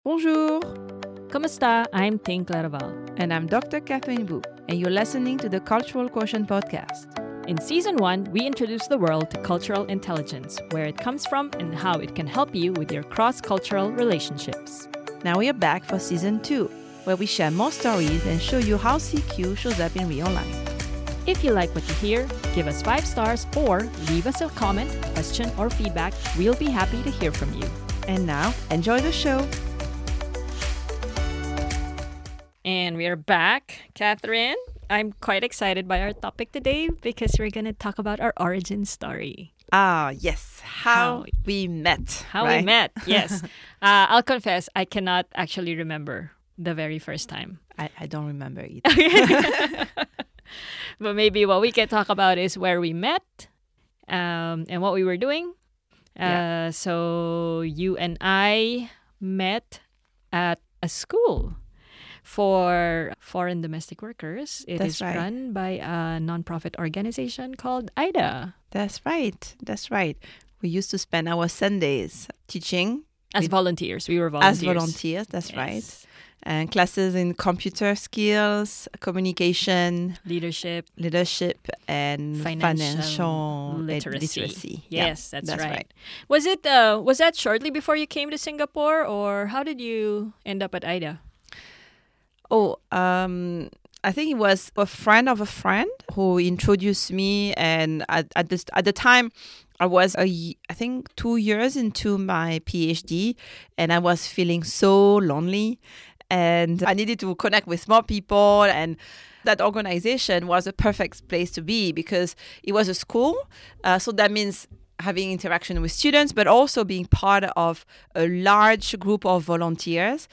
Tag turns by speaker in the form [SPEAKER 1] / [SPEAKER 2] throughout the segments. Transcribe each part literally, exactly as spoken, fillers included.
[SPEAKER 1] Bonjour,
[SPEAKER 2] Kamusta? I'm Ting Claraval.
[SPEAKER 1] and I'm Doctor Catherine Wu, and you're listening to the Cultural Quotient podcast.
[SPEAKER 2] In Season one, we introduce the world to cultural intelligence, where it comes from and how it can help you with your cross-cultural relationships.
[SPEAKER 1] Now we are back for Season two, where we share more stories and show you how C Q shows up in real life.
[SPEAKER 2] If you like what you hear, give us five stars or leave us a comment, question, or feedback. We'll be happy to hear from you.
[SPEAKER 1] And now, enjoy the show.
[SPEAKER 2] And we are back. Catherine, I'm quite excited by our topic today because we're going to talk about our origin story.
[SPEAKER 1] Ah, yes, how,
[SPEAKER 2] How-
[SPEAKER 1] we met.
[SPEAKER 2] How
[SPEAKER 1] right?
[SPEAKER 2] we met, yes. uh, I'll confess, I cannot actually remember the very first time.
[SPEAKER 1] I, I don't remember either.
[SPEAKER 2] But maybe what we can talk about is where we met um, and what we were doing. Uh,
[SPEAKER 1] Yeah.
[SPEAKER 2] So you and I met at a school for foreign domestic workers. It
[SPEAKER 1] That's
[SPEAKER 2] is
[SPEAKER 1] right.
[SPEAKER 2] run by a nonprofit organization called I D A.
[SPEAKER 1] That's right, that's right. We used to spend our Sundays teaching
[SPEAKER 2] As
[SPEAKER 1] With-
[SPEAKER 2] volunteers. We were volunteers.
[SPEAKER 1] as volunteers, that's right.
[SPEAKER 2] Yes.
[SPEAKER 1] And classes in computer skills, communication,
[SPEAKER 2] Leadership,
[SPEAKER 1] leadership, and
[SPEAKER 2] financial
[SPEAKER 1] financial
[SPEAKER 2] literacy.
[SPEAKER 1] literacy. Yeah,
[SPEAKER 2] Yes, that's,
[SPEAKER 1] that's
[SPEAKER 2] right.
[SPEAKER 1] right.
[SPEAKER 2] Was it? Uh, was that shortly before you came to Singapore, or how did you end up at I D A?
[SPEAKER 1] Oh, um, I think it was a friend of a friend who introduced me, and at at this at the time, I was a y- I think two years into my PhD, and I was feeling so lonely, and I needed to connect with more people, and that organization was a perfect place to be because it was a school, uh, so that means having interaction with students, but also being part of a large group of volunteers.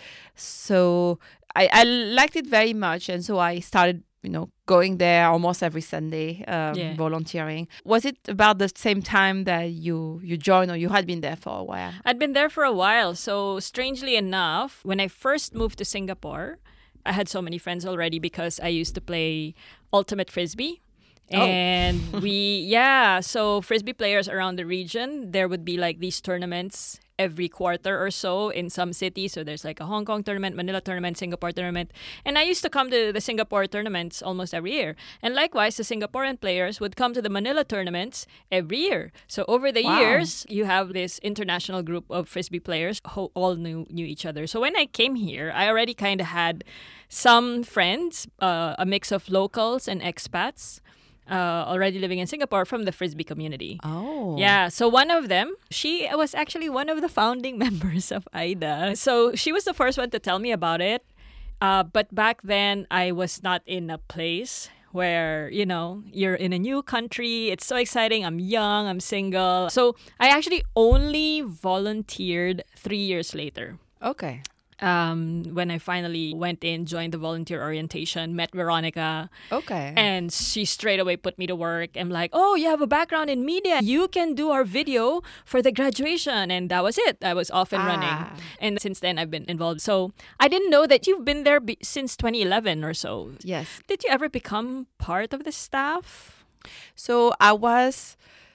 [SPEAKER 1] So I, I liked it very much, and so I started, you know, going there almost every Sunday, um,
[SPEAKER 2] Yeah.
[SPEAKER 1] volunteering. Was it about the same time that you you joined, or you had been there for a while?
[SPEAKER 2] I'd been there for a while. So, strangely enough, when I first moved to Singapore, I had so many friends already because I used to play Ultimate Frisbee.
[SPEAKER 1] Oh.
[SPEAKER 2] And we, yeah, so Frisbee players around the region, there would be like these tournaments every quarter or so in some cities. So there's like a Hong Kong tournament, Manila tournament, Singapore tournament. And I used to come to the Singapore tournaments almost every year. And likewise, the Singaporean players would come to the Manila tournaments every year. So over the
[SPEAKER 1] Wow.
[SPEAKER 2] years, you have this international group of Frisbee players who all knew, knew each other. So when I came here, I already kind of had some friends, uh, a mix of locals and expats. Uh, already living in Singapore from the Frisbee community.
[SPEAKER 1] Oh,
[SPEAKER 2] Yeah, so one of them, she was actually one of the founding members of I D A. So she was the first one to tell me about it. Uh, but back then, I was not in a place where, you know, you're in a new country. It's so exciting. I'm young, I'm single. So I actually only volunteered three years later.
[SPEAKER 1] okay.
[SPEAKER 2] Um, when I finally went in, joined the volunteer orientation, met Veronica,
[SPEAKER 1] Okay.
[SPEAKER 2] and she straight away put me to work. I'm like, oh, you have a background in media. You can do our video for the graduation. And that was it. I was off and
[SPEAKER 1] Ah.
[SPEAKER 2] running. And since then, I've been involved. So I didn't know that you've been there be- since twenty eleven or so.
[SPEAKER 1] Yes.
[SPEAKER 2] Did you ever become part of the staff?
[SPEAKER 1] So I was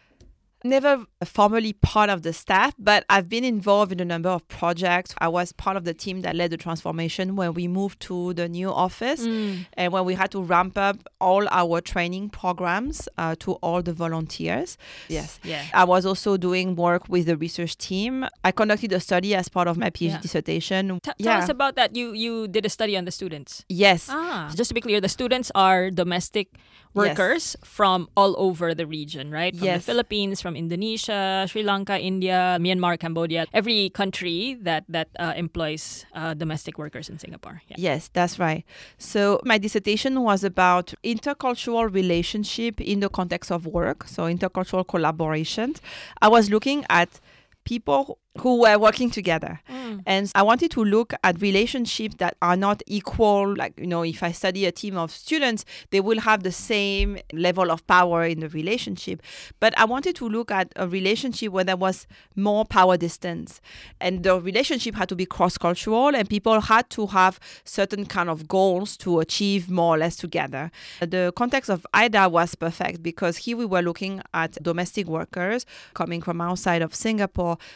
[SPEAKER 1] never formally part of the staff, but I've been involved in a number of projects. I was part of the team that led the transformation when we moved to the new office and when we had to ramp up all our training programs uh, to all the volunteers. Yes.
[SPEAKER 2] Yeah.
[SPEAKER 1] I was also doing work with the research team. I conducted a study as part of my PhD
[SPEAKER 2] Yeah.
[SPEAKER 1] dissertation.
[SPEAKER 2] T-
[SPEAKER 1] yeah.
[SPEAKER 2] Tell us about that. You you did a study on the students.
[SPEAKER 1] Yes.
[SPEAKER 2] Ah, just to be clear, the students are domestic workers from all over the region, right? From
[SPEAKER 1] Yes.
[SPEAKER 2] the Philippines, from Indonesia, Sri Lanka, India, Myanmar, Cambodia, every country that that uh, employs uh, domestic workers in Singapore. Yeah.
[SPEAKER 1] Yes, that's right. So my dissertation was about intercultural relationship in the context of work, so intercultural collaborations. I was looking at people who were working together. And I wanted to look at relationships that are not equal. Like, you know, if I study a team of students, they will have the same level of power in the relationship. But I wanted to look at a relationship where there was more power distance. And the relationship had to be cross-cultural, and people had to have certain kind of goals to achieve more or less together. The context of I D A was perfect because here we were looking at domestic workers coming from outside of Singapore, working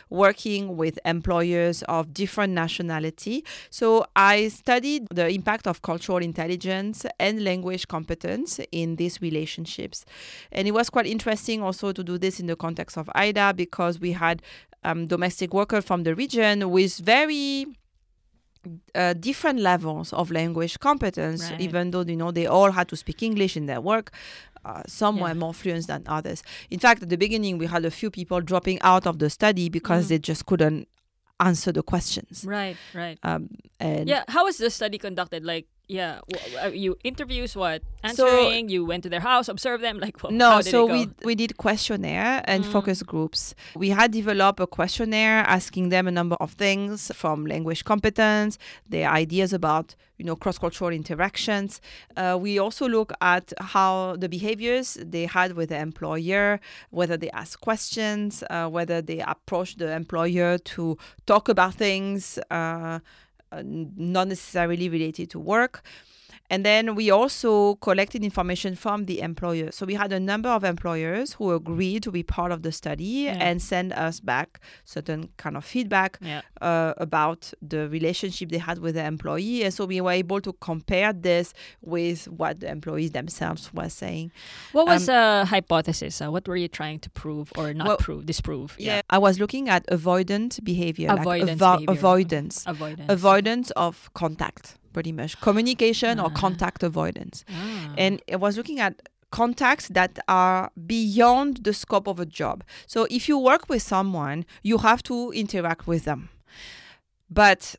[SPEAKER 1] working with employers of different nationality. So I studied the impact of cultural intelligence and language competence in these relationships. And it was quite interesting also to do this in the context of AIDA, because we had um, domestic workers from the region with very uh, different levels of language competence,
[SPEAKER 2] Right.
[SPEAKER 1] even though, you know, they all had to speak English in their work. Uh, some
[SPEAKER 2] Yeah.
[SPEAKER 1] were more fluent than others. In fact, at the beginning, we had a few people dropping out of the study because
[SPEAKER 2] Mm.
[SPEAKER 1] they just couldn't answer the questions.
[SPEAKER 2] Right, right.
[SPEAKER 1] Um, and
[SPEAKER 2] Yeah, how was the study conducted? Like, yeah, w- uh, you interviews, what?
[SPEAKER 1] So-
[SPEAKER 2] Answering, you went to their house, observed them, like, wh-
[SPEAKER 1] No,
[SPEAKER 2] how did
[SPEAKER 1] so
[SPEAKER 2] it go?
[SPEAKER 1] we we did questionnaire and
[SPEAKER 2] Mm.
[SPEAKER 1] focus groups. We had developed a questionnaire asking them a number of things, from language competence, their ideas about, you know, cross-cultural interactions. Uh, we also look at how the behaviors they had with the employer, whether they ask questions, uh, whether they approach the employer to talk about things uh, uh, not necessarily related to work. And then we also collected information from the employer. So we had a number of employers who agreed to be part of the study
[SPEAKER 2] Yeah.
[SPEAKER 1] and send us back certain kind of feedback
[SPEAKER 2] Yeah.
[SPEAKER 1] uh, about the relationship they had with the employee. And so we were able to compare this with what the employees themselves were saying.
[SPEAKER 2] What was a hypothesis? Uh, what were you trying to prove or not
[SPEAKER 1] Well,
[SPEAKER 2] prove, disprove?
[SPEAKER 1] Yeah. I was looking at avoidant behavior.
[SPEAKER 2] Avoidance
[SPEAKER 1] like avo-
[SPEAKER 2] behavior.
[SPEAKER 1] avoidance.
[SPEAKER 2] Avoidance.
[SPEAKER 1] Avoidance of contact, pretty much. Communication or
[SPEAKER 2] Ah.
[SPEAKER 1] contact avoidance.
[SPEAKER 2] Ah.
[SPEAKER 1] And I was looking at contacts that are beyond the scope of a job. So if you work with someone, you have to interact with them. But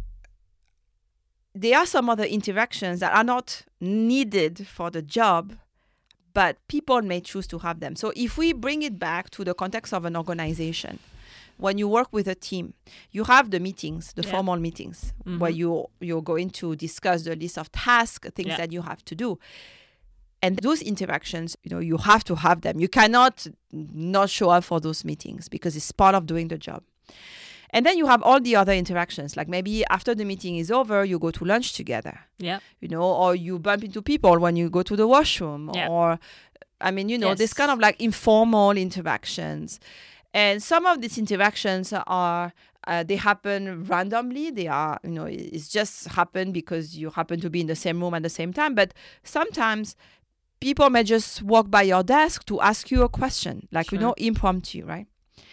[SPEAKER 1] there are some other interactions that are not needed for the job, but people may choose to have them. So if we bring it back to the context of an organization, when you work with a team, you have the meetings, the
[SPEAKER 2] Yeah.
[SPEAKER 1] formal meetings,
[SPEAKER 2] Mhm.
[SPEAKER 1] where you, you're going to discuss the list of tasks, things
[SPEAKER 2] Yeah.
[SPEAKER 1] that you have to do. And those interactions, you know, you have to have them. You cannot not show up for those meetings because it's part of doing the job. And then you have all the other interactions, like maybe after the meeting is over, you go to lunch together,
[SPEAKER 2] Yeah.
[SPEAKER 1] you know, or you bump into people when you go to the washroom,
[SPEAKER 2] Yeah.
[SPEAKER 1] or, I mean, you know, this
[SPEAKER 2] Yes.
[SPEAKER 1] kind of like informal interactions. And some of these interactions are, uh, they happen randomly. They are, you know, it's just happen because you happen to be in the same room at the same time. But sometimes people may just walk by your desk to ask you a question, like, you
[SPEAKER 2] Sure.
[SPEAKER 1] know, impromptu, right?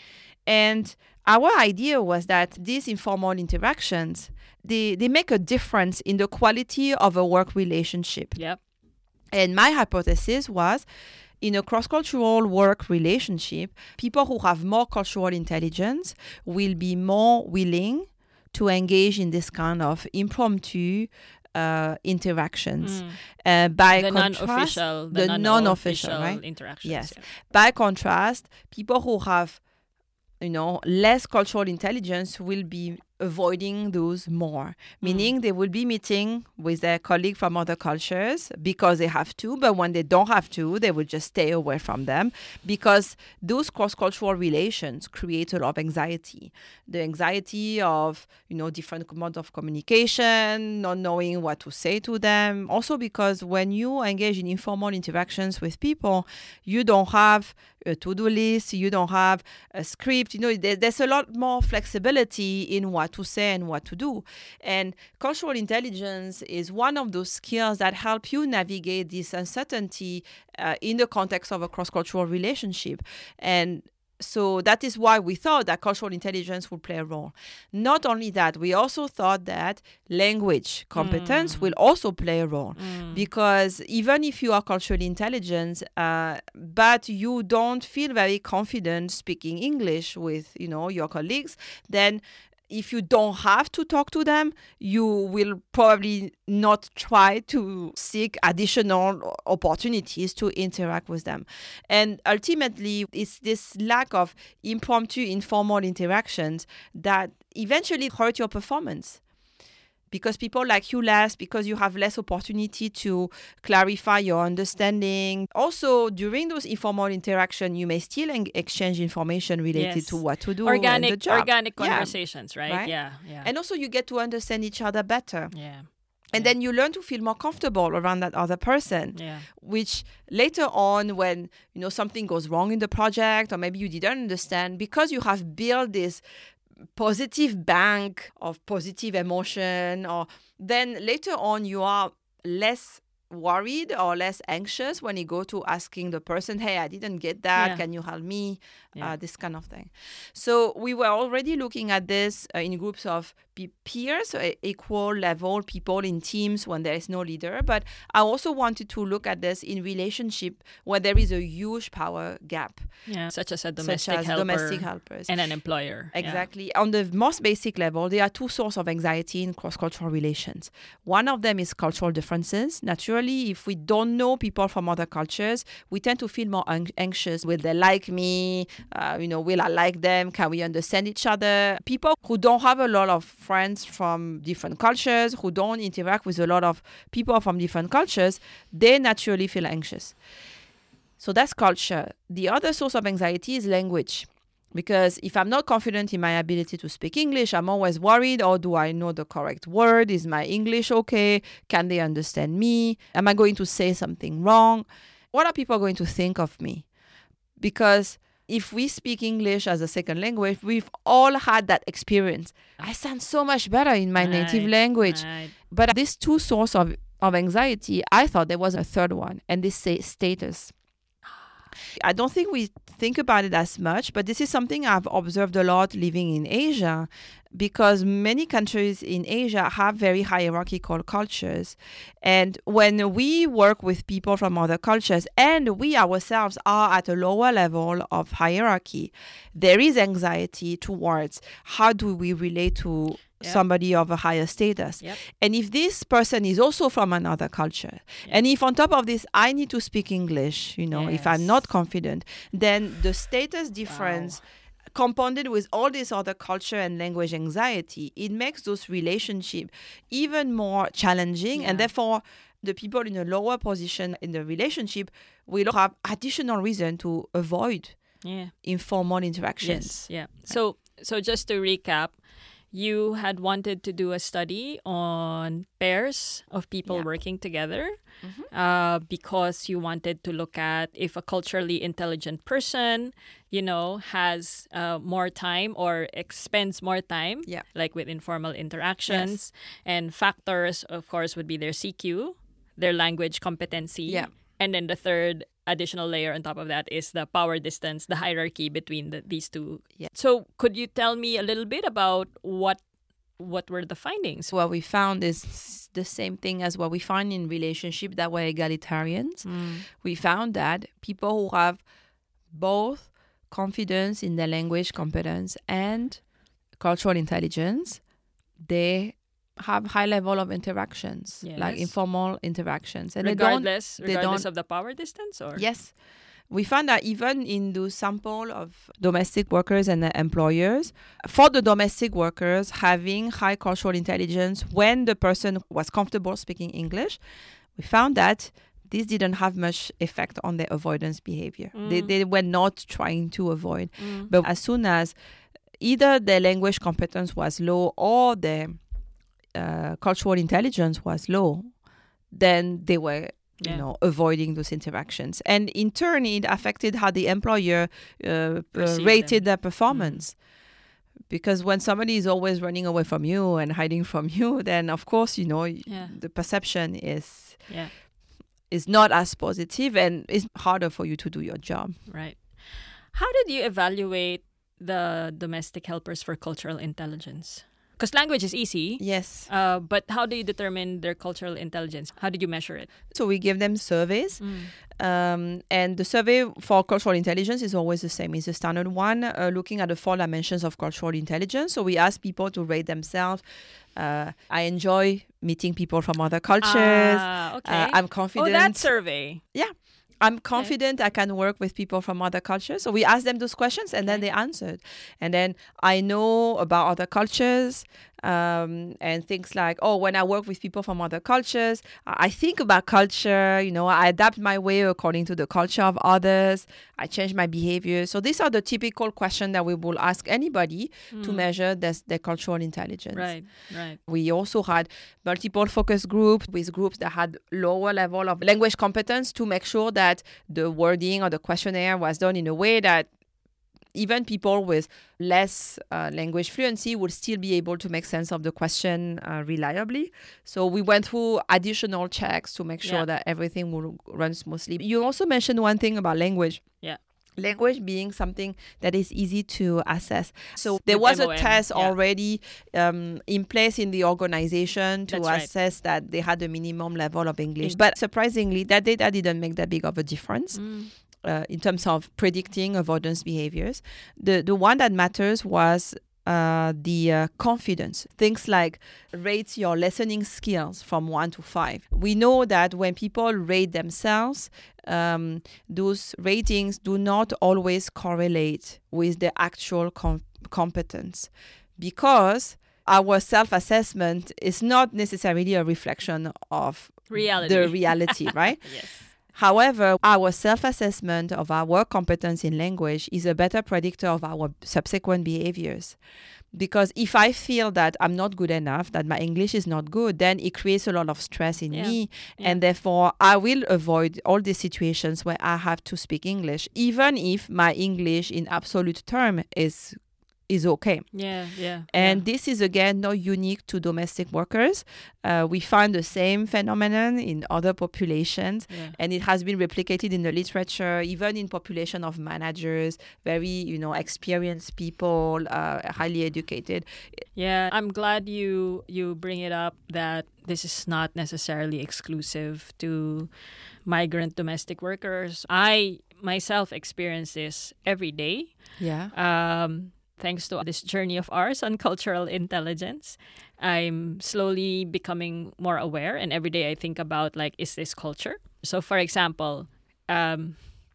[SPEAKER 1] And our idea was that these informal interactions, they, they make a difference in the quality of a work relationship.
[SPEAKER 2] Yep.
[SPEAKER 1] And my hypothesis was, in a cross-cultural work relationship, people who have more cultural intelligence will be more willing to engage in this kind of impromptu uh, interactions.
[SPEAKER 2] Mm.
[SPEAKER 1] Uh, by
[SPEAKER 2] The
[SPEAKER 1] contrast,
[SPEAKER 2] non-official, the,
[SPEAKER 1] the
[SPEAKER 2] non-official
[SPEAKER 1] non-official, right?
[SPEAKER 2] interactions.
[SPEAKER 1] Yes.
[SPEAKER 2] Yeah.
[SPEAKER 1] By contrast, people who have, you know, less cultural intelligence will be avoiding those more, meaning they will be meeting with their colleague from other cultures because they have to, but when they don't have to, they will just stay away from them, because those cross-cultural relations create a lot of anxiety. The anxiety of, you know, different modes of communication, not knowing what to say to them. Also because when you engage in informal interactions with people, you don't have a to-do list, you don't have a script, you know, there, there's a lot more flexibility in what to say and what to do. And cultural intelligence is one of those skills that help you navigate this uncertainty uh, in the context of a cross-cultural relationship. And so that is why we thought that cultural intelligence would play a role. Not only that, we also thought that language competence
[SPEAKER 2] Mm.
[SPEAKER 1] will also play a role.
[SPEAKER 2] Mm.
[SPEAKER 1] Because even if you are culturally intelligent, uh, but you don't feel very confident speaking English with, you know, your colleagues, then if you don't have to talk to them, you will probably not try to seek additional opportunities to interact with them. And ultimately, it's this lack of impromptu, informal interactions that eventually hurt your performance. Because people like you less, because you have less opportunity to clarify your understanding. Also, during those informal interactions, you may still en- exchange information related
[SPEAKER 2] Yes.
[SPEAKER 1] to what to do in the
[SPEAKER 2] Organic,
[SPEAKER 1] job.
[SPEAKER 2] organic
[SPEAKER 1] Yeah.
[SPEAKER 2] conversations, right?
[SPEAKER 1] Right?
[SPEAKER 2] Yeah, yeah.
[SPEAKER 1] And also, you get to understand each other better.
[SPEAKER 2] yeah.
[SPEAKER 1] And
[SPEAKER 2] Yeah.
[SPEAKER 1] then you learn to feel more comfortable around that other person,
[SPEAKER 2] Yeah.
[SPEAKER 1] which later on, when, you know, something goes wrong in the project, or maybe you didn't understand, because you have built this positive bank of positive emotion, or then later on you are less worried or less anxious when you go to asking the person, hey, I didn't get that,
[SPEAKER 2] Yeah.
[SPEAKER 1] can you help me?
[SPEAKER 2] Yeah.
[SPEAKER 1] Uh, this kind of thing. So we were already looking at this uh, in groups of pe- peers, so equal level people in teams when there is no leader. But I also wanted to look at this in relationship where there is a huge power gap.
[SPEAKER 2] Yeah. Such as a domestic
[SPEAKER 1] such as
[SPEAKER 2] helper
[SPEAKER 1] domestic helpers.
[SPEAKER 2] and an employer. Yeah.
[SPEAKER 1] Exactly. On the most basic level, there are two sources of anxiety in cross-cultural relations. One of them is cultural differences. Naturally, if we don't know people from other cultures, we tend to feel more an- anxious. Will they like me? Uh, you know, will I like them? Can we understand each other? People who don't have a lot of friends from different cultures, who don't interact with a lot of people from different cultures, they naturally feel anxious. So that's culture. The other source of anxiety is language. Because if I'm not confident in my ability to speak English, I'm always worried, or do I know the correct word? Is my English okay? Can they understand me? Am I going to say something wrong? What are people going to think of me? Because if we speak English as a second language, we've all had that experience. I sound so much better in my
[SPEAKER 2] Right,
[SPEAKER 1] native language.
[SPEAKER 2] right.
[SPEAKER 1] But these two sources of, of anxiety, I thought there was a third one, and this say status. I don't think we think about it as much, but this is something I've observed a lot living in Asia, because many countries in Asia have very hierarchical cultures. And when we work with people from other cultures and we ourselves are at a lower level of hierarchy, there is anxiety towards how do we relate to
[SPEAKER 2] Yep.
[SPEAKER 1] somebody of a higher status.
[SPEAKER 2] Yep.
[SPEAKER 1] And if this person is also from another culture,
[SPEAKER 2] Yeah.
[SPEAKER 1] and if on top of this, I need to speak English, you know, if I'm
[SPEAKER 2] Yes.
[SPEAKER 1] not confident, then the status difference compounded with all this other culture and language anxiety, it makes those relationships even more challenging.
[SPEAKER 2] Yeah.
[SPEAKER 1] And therefore, the people in a lower position in the relationship will have additional reason to avoid
[SPEAKER 2] Yeah.
[SPEAKER 1] informal interactions.
[SPEAKER 2] Yes. Yeah. So so just to recap, you had wanted to do a study on pairs of people
[SPEAKER 1] Yeah.
[SPEAKER 2] working together
[SPEAKER 1] Mhm.
[SPEAKER 2] uh, because you wanted to look at if a culturally intelligent person, you know, has uh, more time or expends more time,
[SPEAKER 1] Yeah.
[SPEAKER 2] like with informal interactions. And factors, of course, would be their C Q, their language competency.
[SPEAKER 1] Yeah.
[SPEAKER 2] And then the third additional layer on top of that is the power distance, the hierarchy between the, these two.
[SPEAKER 1] Yeah.
[SPEAKER 2] So could you tell me a little bit about what what were the findings?
[SPEAKER 1] What we found is the same thing as what we find in relationships that were egalitarians. We found that people who have both confidence in their language competence and cultural intelligence, they have high level of interactions, like
[SPEAKER 2] Yes.
[SPEAKER 1] informal interactions. And
[SPEAKER 2] regardless
[SPEAKER 1] they don't, they
[SPEAKER 2] regardless
[SPEAKER 1] don't,
[SPEAKER 2] of the power distance, or
[SPEAKER 1] yes. We found that even in the sample of domestic workers and their employers, for the domestic workers, having high cultural intelligence when the person was comfortable speaking English, we found that this didn't have much effect on their avoidance behavior. They, they were not trying to avoid. But as soon as either their language competence was low or their uh, cultural intelligence was low, then they were you
[SPEAKER 2] Yeah.
[SPEAKER 1] know, avoiding those interactions. And in turn, it affected how the employer uh, uh,
[SPEAKER 2] Perceived
[SPEAKER 1] rated
[SPEAKER 2] them.
[SPEAKER 1] their performance. Because when somebody is always running away from you and hiding from you, then of course, you know,
[SPEAKER 2] Yeah.
[SPEAKER 1] the perception is
[SPEAKER 2] yeah,
[SPEAKER 1] is not as positive, and it's harder for you to do your job.
[SPEAKER 2] right. How did you evaluate the domestic helpers for cultural intelligence? Because language is easy.
[SPEAKER 1] Yes.
[SPEAKER 2] Uh, but how do you determine their cultural intelligence? How did you measure it?
[SPEAKER 1] So we give them surveys. Um, and the survey for cultural intelligence is always the same. It's a standard one, uh, looking at the four dimensions of cultural intelligence. So we ask people to rate themselves. Uh, I enjoy meeting people from other cultures.
[SPEAKER 2] Ah, okay.
[SPEAKER 1] Uh, I'm
[SPEAKER 2] oh,
[SPEAKER 1] confident.
[SPEAKER 2] that survey.
[SPEAKER 1] Yeah. I'm confident I can work with people from other cultures. So we asked them those questions, and then
[SPEAKER 2] Okay.
[SPEAKER 1] they answered. And then I know about other cultures um, and things like, oh, when I work with people from other cultures, I I think about culture, you know, I adapt my way according to the culture of others. I change my behavior. So these are the typical questions that we will ask anybody to measure their, their cultural intelligence.
[SPEAKER 2] Right, right.
[SPEAKER 1] We also had multiple focus groups with groups that had lower level of language competence to make sure that the wording or the questionnaire was done in a way that even people with less uh, language fluency would still be able to make sense of the question uh, reliably. So we went through additional checks to make sure
[SPEAKER 2] Yeah.
[SPEAKER 1] that everything will run smoothly. You also mentioned one thing about language.
[SPEAKER 2] Yeah.
[SPEAKER 1] Language being something that is easy to assess. So there
[SPEAKER 2] With
[SPEAKER 1] was a
[SPEAKER 2] M O N,
[SPEAKER 1] test
[SPEAKER 2] yeah.
[SPEAKER 1] already um, in place in the organization to
[SPEAKER 2] That's right.
[SPEAKER 1] assess that they had a minimum level of English.
[SPEAKER 2] In-
[SPEAKER 1] But surprisingly, that data didn't make that big of a difference.
[SPEAKER 2] Mm.
[SPEAKER 1] Uh, in terms of predicting avoidance behaviors. The the one that matters was uh, the uh, confidence. Things like rate your listening skills from one to five. We know that when people rate themselves, um, those ratings do not always correlate with the actual com- competence, because our self-assessment is not necessarily a reflection of
[SPEAKER 2] Reality.
[SPEAKER 1] the reality, right?
[SPEAKER 2] Yes.
[SPEAKER 1] However, our self-assessment of our work competence in language is a better predictor of our subsequent behaviors. Because if I feel that I'm not good enough, that my English is not good, then it creates a lot of stress in
[SPEAKER 2] Yeah.
[SPEAKER 1] me.
[SPEAKER 2] Yeah.
[SPEAKER 1] And therefore, I will avoid all the situations where I have to speak English, even if my English in absolute term is is okay.
[SPEAKER 2] Yeah, yeah.
[SPEAKER 1] And
[SPEAKER 2] yeah.
[SPEAKER 1] this is, again, not unique to domestic workers. Uh, we find the same phenomenon in other populations.
[SPEAKER 2] Yeah.
[SPEAKER 1] And it has been replicated in the literature, even in population of managers, very, you know, experienced people, uh, highly educated.
[SPEAKER 2] Yeah, I'm glad you you bring it up that this is not necessarily exclusive to migrant domestic workers. I myself experience this every day.
[SPEAKER 1] Yeah.
[SPEAKER 2] Um, thanks to this journey of ours on cultural intelligence, I'm slowly becoming more aware, and every day I think about, like, is this culture? So, for example, um,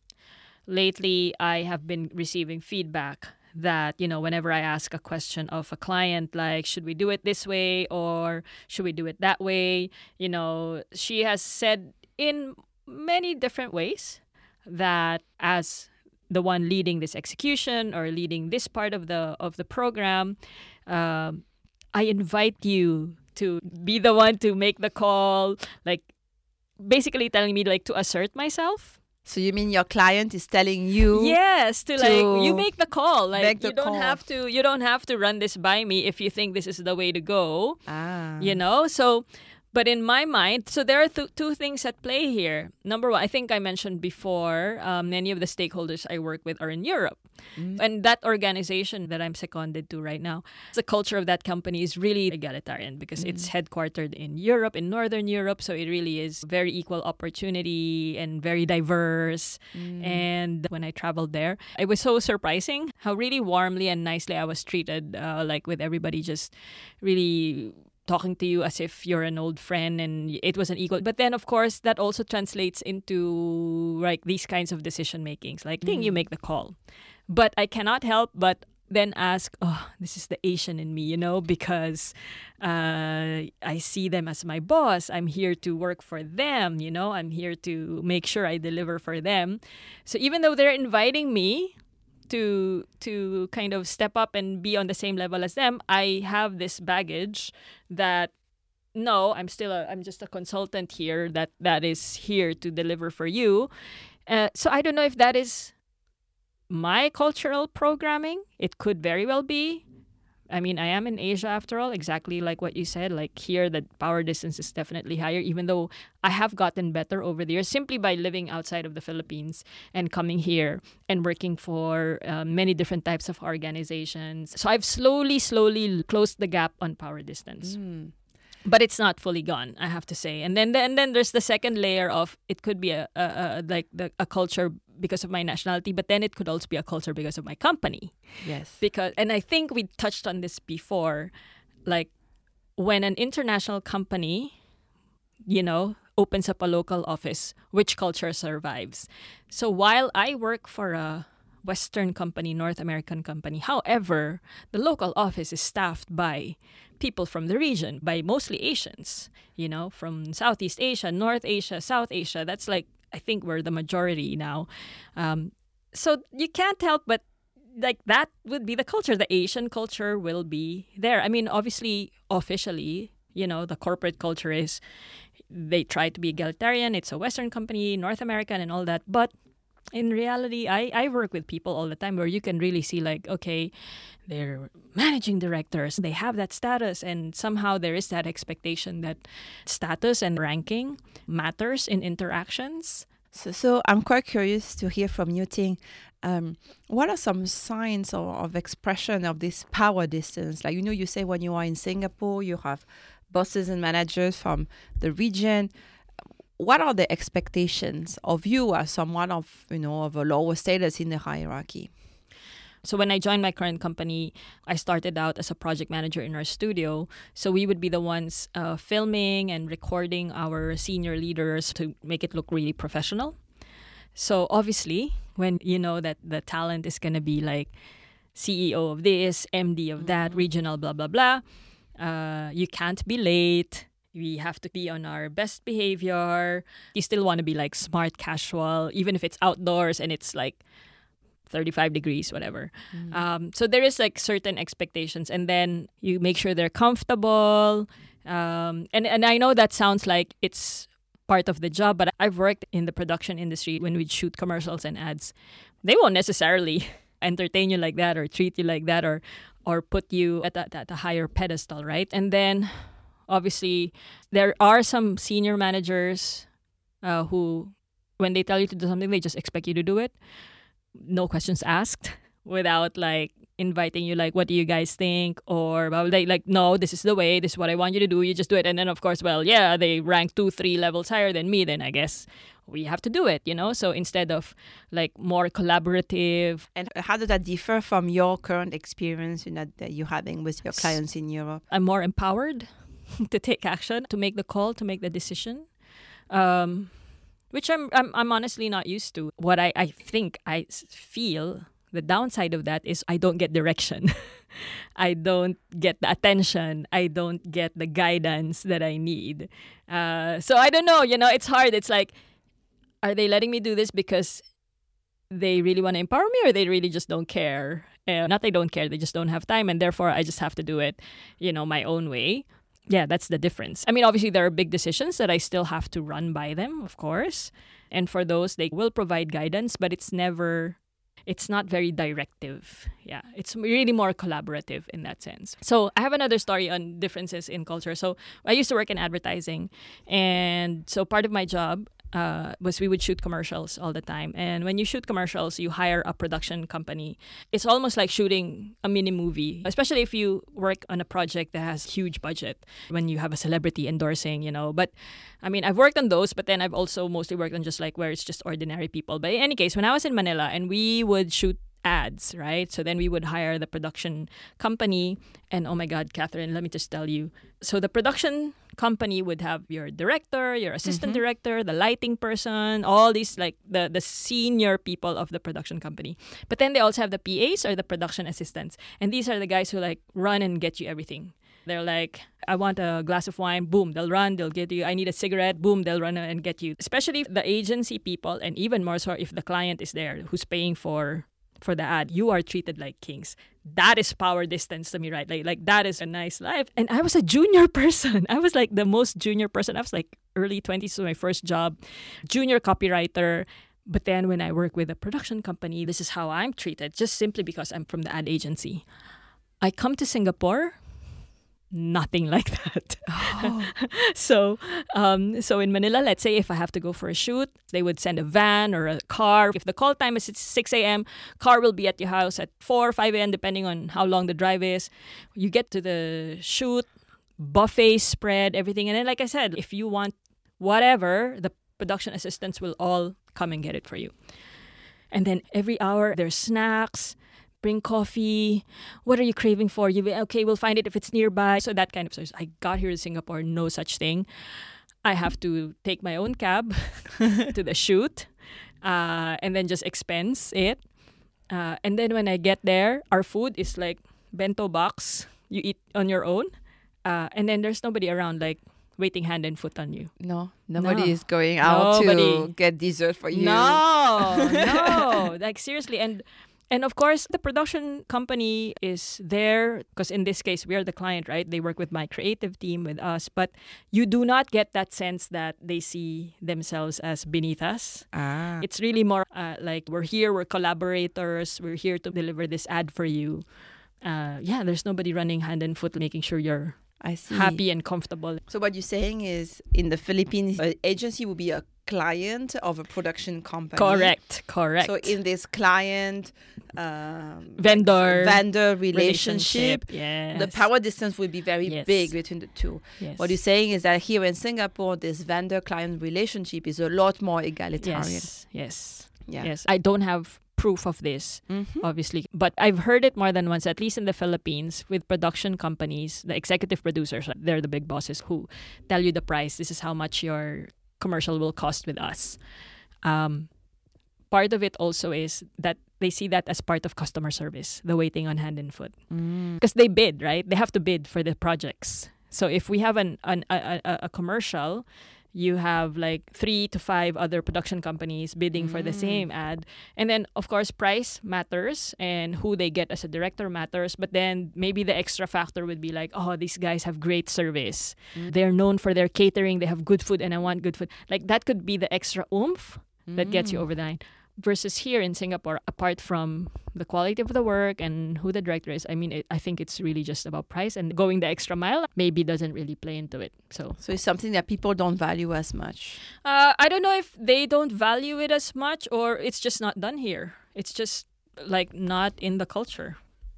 [SPEAKER 2] lately I have been receiving feedback that, you know, whenever I ask a question of a client, like, should we do it this way or should we do it that way? You know, she has said in many different ways that as the one leading this execution or leading this part of the of the program, um, I invite you to be the one to make the call, like basically telling me, like, to assert myself.
[SPEAKER 1] So you mean your client is telling you?
[SPEAKER 2] Yes, to,
[SPEAKER 1] to
[SPEAKER 2] like, you make the call. Like,
[SPEAKER 1] make the
[SPEAKER 2] you don't
[SPEAKER 1] call.
[SPEAKER 2] have to you don't have to run this by me if you think this is the way to go.
[SPEAKER 1] Ah.
[SPEAKER 2] You know? So, but in my mind, so there are th- two things at play here. Number one, I think I mentioned before, um, many of the stakeholders I work with are in Europe.
[SPEAKER 1] Mm.
[SPEAKER 2] And that organization that I'm seconded to right now, the culture of that company is really egalitarian because
[SPEAKER 1] Mm.
[SPEAKER 2] it's headquartered in Europe, in Northern Europe. So it really is very equal opportunity and very diverse.
[SPEAKER 1] Mm.
[SPEAKER 2] And when I traveled there, it was so surprising how really warmly and nicely I was treated, uh, like with everybody just really talking to you as if you're an old friend, and it was an equal. But then, of course, that also translates into, like, these kinds of decision makings. Like, I think you make the call. But I cannot help but then ask, oh, this is the Asian in me, you know, because uh, I see them as my boss. I'm here to work for them, you know. I'm here to make sure I deliver for them. So even though they're inviting me to to kind of step up and be on the same level as them, I have this baggage that, no, I'm still a, I'm just a consultant here that that is here to deliver for you. Uh, so I don't know if that is my cultural programming. It could very well be. I mean, I am in Asia after all, exactly like what you said. Like, here, the power distance is definitely higher, even though I have gotten better over the years simply by living outside of the Philippines and coming here and working for uh, many different types of organizations. So I've slowly, slowly closed the gap on power distance.
[SPEAKER 1] Mm.
[SPEAKER 2] But it's not fully gone, I have to say. And then, and then there's the second layer of, it could be a, a, a like the, a culture because of my nationality, but then it could also be a culture because of my company.
[SPEAKER 1] Yes.
[SPEAKER 2] Because, and I think we touched on this before, like, when an international company, you know, opens up a local office, which culture survives? So while I work for a Western company, North American company, however, the local office is staffed by people from the region, by mostly Asians, you know, from Southeast Asia, North Asia, South Asia. That's, like, I think we're the majority now. Um, so you can't help but, like, that would be the culture. The Asian culture will be there. I mean, obviously, officially, you know, the corporate culture is they try to be egalitarian. It's a Western company, North American and all that. But In reality, I, I work with people all the time where you can really see like, okay, they're managing directors, they have that status, and somehow there is that expectation that status and ranking matters in interactions.
[SPEAKER 1] So, so I'm quite curious to hear from you, Ting. Um, what are some signs of, of expression of this power distance? Like, you know, you say when you are in Singapore, you have bosses and managers from the region. What are the expectations of you as someone of, you know, of a lower status in the hierarchy?
[SPEAKER 2] So when I joined my current company, I started out as a project manager in our studio. So we would be the ones uh, filming and recording our senior leaders to make it look really professional. So obviously, when you know that the talent is going to be like C E O of this, M D of that, mm-hmm. regional, blah, blah, blah, uh, you can't be late. We have to be on our best behavior. You still want to be like smart casual, even if it's outdoors and it's like thirty-five degrees, whatever. Mm. Um, so there is like certain expectations, and then you make sure they're comfortable. Um, and, and I know that sounds like it's part of the job, but I've worked in the production industry when we shoot commercials and ads. They won't necessarily entertain you like that or treat you like that or or put you at a, at a higher pedestal, right? And then obviously there are some senior managers uh, who, when they tell you to do something, they just expect you to do it. No questions asked, without like inviting you, like, what do you guys think? Or they like, no, this is the way, this is what I want you to do, you just do it. And then of course, well, yeah, they rank two, three levels higher than me, then I guess we have to do it, you know? So instead of like more collaborative.
[SPEAKER 1] And how does that differ from your current experience, you know, that you're having with your clients in Europe?
[SPEAKER 2] I'm more empowered to take action, to make the call, to make the decision. Um, which I'm, I'm I'm honestly not used to. What I, I think I feel, the downside of that is I don't get direction. I don't get the attention. I don't get the guidance that I need. Uh, so I don't know, you know, it's hard. It's like, are they letting me do this because they really want to empower me, or they really just don't care? Uh, not they don't care, they just don't have time, and therefore I just have to do it, you know, my own way. Yeah, that's the difference. I mean, obviously, there are big decisions that I still have to run by them, of course. And for those, they will provide guidance, but it's never, it's not very directive. Yeah, it's really more collaborative in that sense. So I have another story on differences in culture. So I used to work in advertising. And so part of my job Uh, was we would shoot commercials all the time. And when you shoot commercials, you hire a production company. It's almost like shooting a mini movie, especially if you work on a project that has huge budget, when you have a celebrity endorsing, you know. But I mean, I've worked on those, but then I've also mostly worked on just like where it's just ordinary people. But in any case, when I was in Manila and we would shoot ads, right? So then we would hire the production company. And oh my God, Catherine, let me just tell you. So the production company would have your director, your assistant mm-hmm. director, the lighting person, all these like the, the senior people of the production company. But then they also have the P As, or the production assistants. And these are the guys who like run and get you everything. They're like, I want a glass of wine, boom, they'll run, they'll get you. I need a cigarette, boom, they'll run and get you. Especially the agency people, and even more so if the client is there who's paying for for the ad, you are treated like kings. That is power distance to me, right? Like, like that is a nice life. And I was a junior person. I was like the most junior person. I was like early twenties, so my first job, junior copywriter. But then when I work with a production company, this is how I'm treated, just simply because I'm from the ad agency. I come to Singapore, nothing like that. Oh. so, um, so in Manila, let's say if I have to go for a shoot, they would send a van or a car. If the call time is at six a.m., car will be at your house at four or five a.m., depending on how long the drive is. You get to the shoot, buffet spread, everything. And then, like I said, if you want whatever, the production assistants will all come and get it for you. And then every hour, there's snacks. Bring coffee. What are you craving for? You okay? We'll find it if it's nearby. So that kind of service. I got here in Singapore, no such thing. I have to take my own cab to the shoot, uh, and then just expense it. Uh, and then when I get there, our food is like bento box. You eat on your own, uh, and then there's nobody around, like waiting hand and foot on you.
[SPEAKER 1] No, nobody no. is going out nobody. to get dessert for you.
[SPEAKER 2] No, no, like seriously, and. And of course, the production company is there because in this case, we are the client, right? They work with my creative team, with us. But you do not get that sense that they see themselves as beneath us.
[SPEAKER 1] Ah.
[SPEAKER 2] It's really more uh, like we're here, we're collaborators, we're here to deliver this ad for you. Uh, yeah, there's nobody running hand and foot making sure you're
[SPEAKER 1] I see.
[SPEAKER 2] happy and comfortable.
[SPEAKER 1] So what you're saying is in the Philippines, an agency will be a client of a production company.
[SPEAKER 2] Correct, correct.
[SPEAKER 1] So in this client um,
[SPEAKER 2] vendor
[SPEAKER 1] vendor relationship,
[SPEAKER 2] relationship, yes.
[SPEAKER 1] the power distance will be very
[SPEAKER 2] Yes.
[SPEAKER 1] big between the two.
[SPEAKER 2] Yes.
[SPEAKER 1] What you're saying is that here in Singapore, this vendor-client relationship is a lot more egalitarian.
[SPEAKER 2] Yes, yes,
[SPEAKER 1] Yeah.
[SPEAKER 2] yes. I don't have proof of this,
[SPEAKER 1] Mhm.
[SPEAKER 2] obviously, but I've heard it more than once, at least in the Philippines, with production companies, the executive producers, they're the big bosses who tell you the price. This is how much your commercial will cost with us. Um, part of it also is that they see that as part of customer service, the waiting on hand and foot.
[SPEAKER 1] Mm.
[SPEAKER 2] Because they bid, right? They have to bid for the projects. So if we have an, an a, a, a commercial, you have like three to five other production companies bidding for the
[SPEAKER 1] Mm.
[SPEAKER 2] same ad. And then, of course, price matters and who they get as a director matters. But then maybe the extra factor would be like, oh, these guys have great service.
[SPEAKER 1] Mm.
[SPEAKER 2] They're known for their catering. They have good food and I want good food. Like that could be the extra oomph that gets you
[SPEAKER 1] Mm.
[SPEAKER 2] over the line. Versus here in Singapore, apart from the quality of the work and who the director is, I mean, it, I think it's really just about price, and going the extra mile maybe doesn't really play into it. So
[SPEAKER 1] So it's something that people don't value as much.
[SPEAKER 2] uh, I don't know if they don't value it as much or it's just not done here. It's just like not in the culture.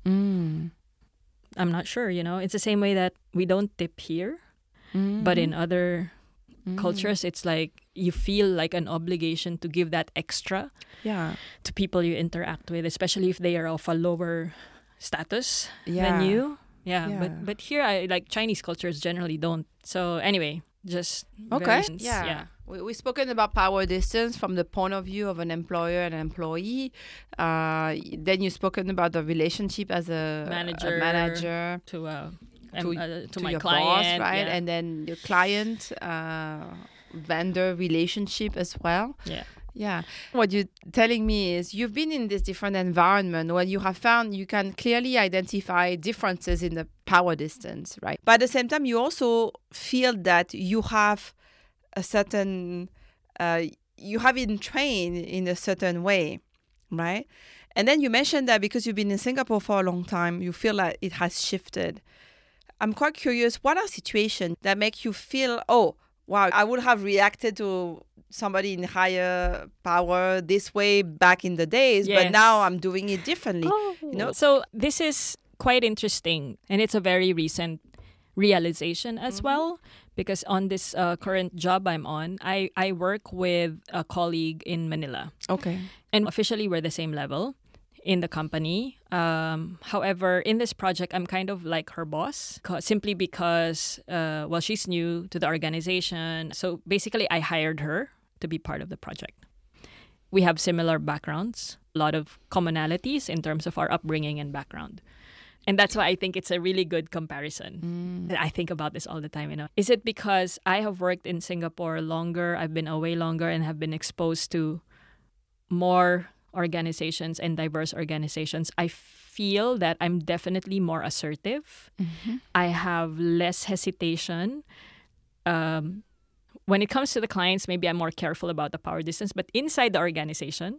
[SPEAKER 1] Mm.
[SPEAKER 2] I'm not sure, you know. It's the same way that we don't tip here,
[SPEAKER 1] Mm.
[SPEAKER 2] but in other
[SPEAKER 1] Mm.
[SPEAKER 2] cultures, it's like you feel like an obligation to give that extra
[SPEAKER 1] Yeah.
[SPEAKER 2] to people you interact with, especially if they are of a lower status
[SPEAKER 1] Yeah.
[SPEAKER 2] than you. Yeah,
[SPEAKER 1] Yeah.
[SPEAKER 2] but but here, I like Chinese cultures generally don't. So anyway, just
[SPEAKER 1] Okay.
[SPEAKER 2] very-
[SPEAKER 1] Yeah.
[SPEAKER 2] yeah.
[SPEAKER 1] We, we've spoken about power distance from the point of view of an employer and an employee. Uh, then you've spoken about the relationship as a
[SPEAKER 2] Manager.
[SPEAKER 1] a manager
[SPEAKER 2] To uh,
[SPEAKER 1] to,
[SPEAKER 2] um, uh, to,
[SPEAKER 1] to
[SPEAKER 2] my
[SPEAKER 1] your
[SPEAKER 2] client,
[SPEAKER 1] boss, right?
[SPEAKER 2] yeah.
[SPEAKER 1] And then your client uh, vendor relationship as well.
[SPEAKER 2] Yeah.
[SPEAKER 1] Yeah. What you're telling me is you've been in this different environment where you have found you can clearly identify differences in the power distance, right? But at the same time, you also feel that you have a certain, uh, you have been trained in a certain way, right? And then you mentioned that because you've been in Singapore for a long time, you feel like it has shifted. I'm quite curious, what are situations that make you feel, oh, wow, I would have reacted to somebody in higher power this way back in the days, but
[SPEAKER 2] Yes.
[SPEAKER 1] now I'm doing it differently.
[SPEAKER 2] You
[SPEAKER 1] know?
[SPEAKER 2] so this is quite interesting, and it's a very recent realization as
[SPEAKER 1] Mm-hmm.
[SPEAKER 2] well, because on this uh, current job I'm on, I, I work with a colleague in Manila,
[SPEAKER 1] Okay.
[SPEAKER 2] and officially we're the same level in the company. Um, however, in this project, I'm kind of like her boss, co- simply because, uh, well, she's new to the organization. So basically, I hired her to be part of the project. We have similar backgrounds, a lot of commonalities in terms of our upbringing and background. And that's why I think it's a really good comparison.
[SPEAKER 1] Mm.
[SPEAKER 2] I think about this all the time, you know. Is it because I have worked in Singapore longer, I've been away longer, and have been exposed to more organizations and diverse organizations? I feel that I'm definitely more assertive.
[SPEAKER 1] Mm-hmm.
[SPEAKER 2] I have less hesitation. Um, when it comes to the clients, maybe I'm more careful about the power distance, but inside the organization,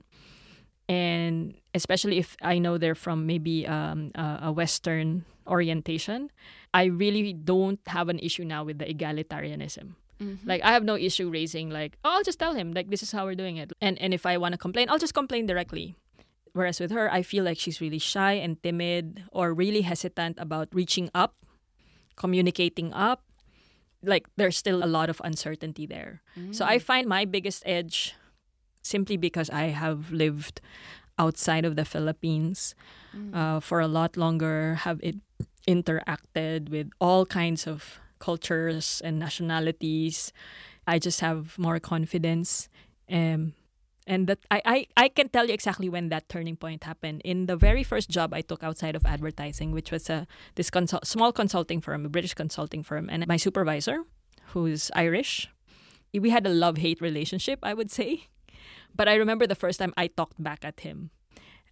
[SPEAKER 2] and especially if I know they're from maybe um, a, a Western orientation, I really don't have an issue now with the egalitarianism.
[SPEAKER 1] Mm-hmm.
[SPEAKER 2] Like, I have no issue raising, like, oh, I'll just tell him, like, this is how we're doing it. And and if I want to complain, I'll just complain directly. Whereas with her, I feel like she's really shy and timid or really hesitant about reaching up, communicating up. Like, there's still a lot of uncertainty there. So I find my biggest edge, simply because I have lived outside of the Philippines uh, for a lot longer, have it interacted with all kinds of cultures and nationalities. I just have more confidence. Um, and that I, I, I can tell you exactly when that turning point happened. In the very first job I took outside of advertising, which was a this consult, small consulting firm, a British consulting firm, and my supervisor, who's Irish, we had a love-hate relationship, I would say. But I remember the first time I talked back at him.